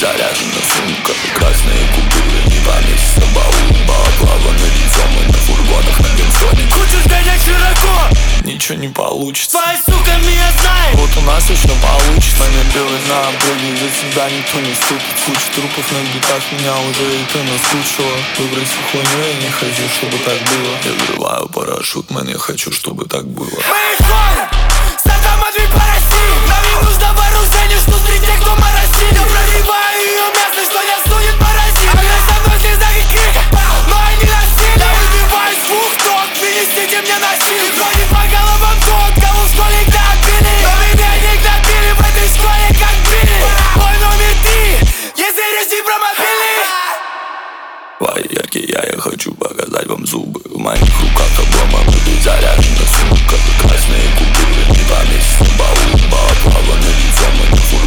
заряжена сумка, красные купюры не поместятся в баул. Балаклава на лицо, мы на фургонах на бензоне. Хочешь гонять широко? Ничего не получится. Твоя сука меня знает. Вот у нас точно получится. Нами белый на обруге, за тебя никто не ступит. Куча трупов на битах, меня уже и ты наскучила. Выбрать хуйню, я не хочу, чтобы так было. Я взрываю парашют, мэн, я хочу, чтобы так было. Мы ходим с автоматами по России. Нам не нужно вооружение, что среди тех, кто моросит. Я пробиваю ее место, что не всунет паразит. Она со мной слезах и крика, но я не насилие. Я выбиваюсь в двух-ток, принесите мне насилие. Ходит по головам тот, кого в школе гнобили. Но меня не гнобили в этой школе, как били. Мой номер 3, если речь про мобильный. Вояки, я хочу показать вам зубы. В моих руках обломаны, заряжена сумка, красные купюры не поместятся в баул. Балаклава на лицо, мы на фургонах.